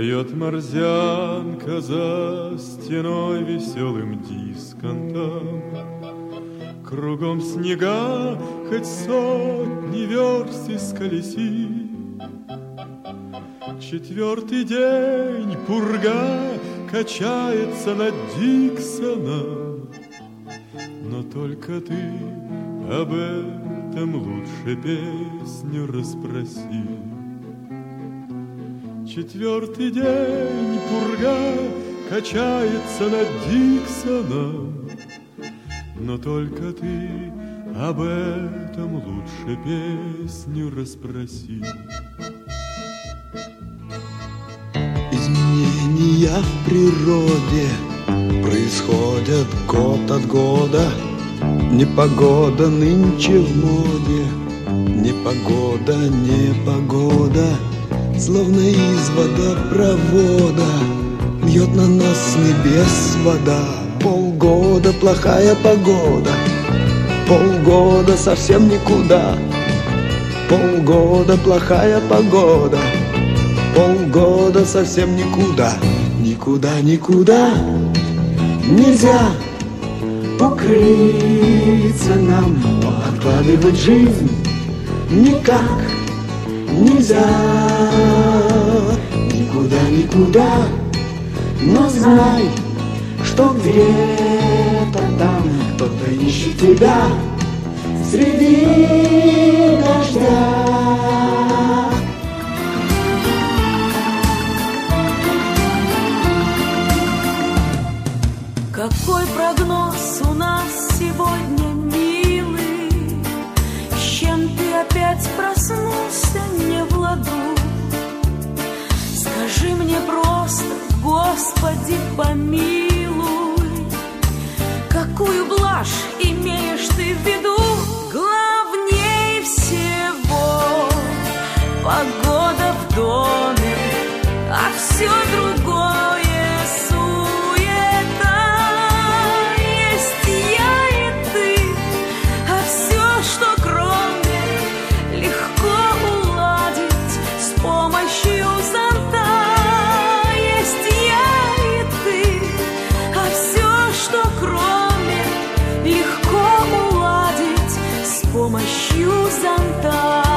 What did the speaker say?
Поет морзянка за стеной веселым дисконтом. Кругом снега, хоть сотни верст исколеси. Четвертый день пурга качается над Диксоном, но только ты об этом лучше песню расспроси. Четвертый день пурга качается над Диксоном, но только ты об этом лучше песню расспроси. Изменения в природе происходят год от года. Непогода нынче в моде, непогода, непогода. Словно из водопровода льет на нас с небес вода. Полгода плохая погода, полгода совсем никуда. Полгода плохая погода, полгода совсем никуда. Никуда, никуда нельзя укрыться нам, но откладывать жизнь никак нельзя. Никуда, никуда, но знай, что где-то там кто-то ищет тебя среди дождя. Какой прогноз у нас сегодня, милый? С чем ты опять проснулся не в ладу? Скажи мне просто, Господи, помилуй, какую блажь имеешь ты в виду? Главнее всего погода в доме, а все другое помощью зонта.